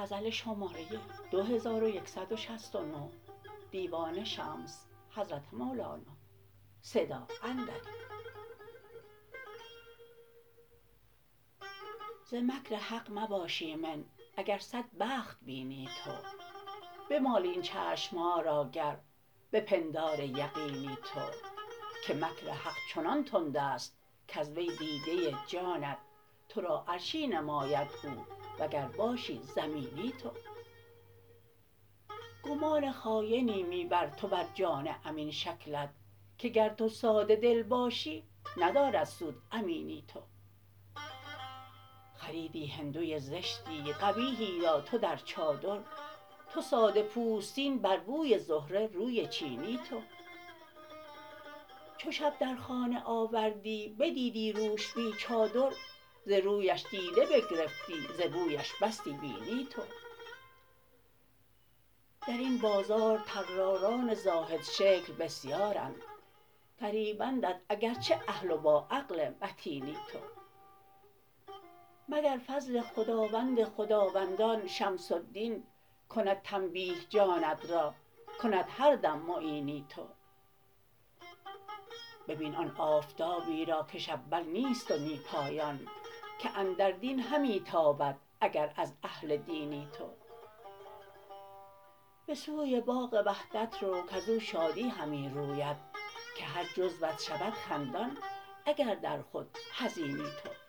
ز مکر حق مباش ایمن اگر صد بخت بینی تو بمال این چشم ها را گر به پندار یقینی تو که مکر حق چنان تندست کز وی دیده جانت تو را عرشی نماید او وگر باشی زمینی تو گمان خاینی می بر تو بر جان امین شکلت که گر تو ساده دل باشی ندارد سود امینی تو خریدی هندوی زشتی قبیحی را تو در چادر تو ساده پوستین بر بوی زهره روی چینی تو چو شب در خانه آوردی بدیدی روش بی چادر ز رویش دیده بگرفتی ز بویش بستی بینی تو در این بازار طراران زاهدشکل بسیارند فریبندت اگر چه اهل و باعقل متینی تو مگر فضل خداوند خداوندان شمس الدین کند تنبیه جانت را کند هر دم معینی تو ببین آن آفتابی را کش اول نیست و نی پایان که اندر دین همی تابد اگر از اهل دینی تو به سوی باغ وحدت رو کز او شادی همی روید که هر جزوت شود خندان اگر در خود حزینی تو